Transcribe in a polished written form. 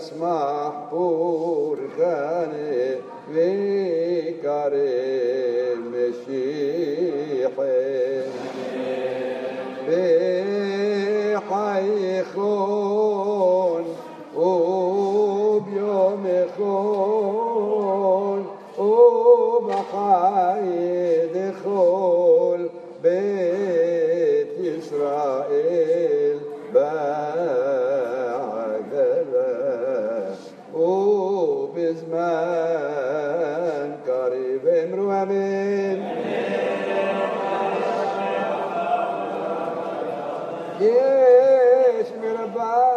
يسمح برخاني وكريم مشيحي بحيخون وبيوم خون وبحي دخول بيت إسرائيل بعدها وبزمان قريب امروا امين يش مربع